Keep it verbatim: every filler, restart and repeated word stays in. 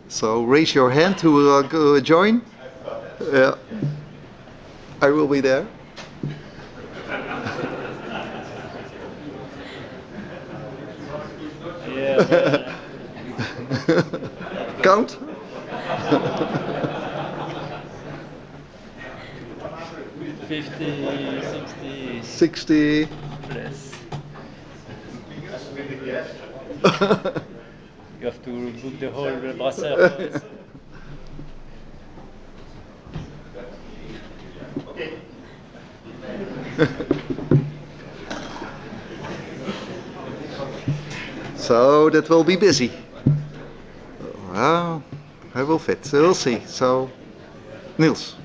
So raise your hand to uh, go join. Yeah, I will be there. Yeah, well, Count. fifty, sixty sixty. plus. You have to book the whole brasseur first. So that will be busy. Well, I will fit. We'll see. So, Niels.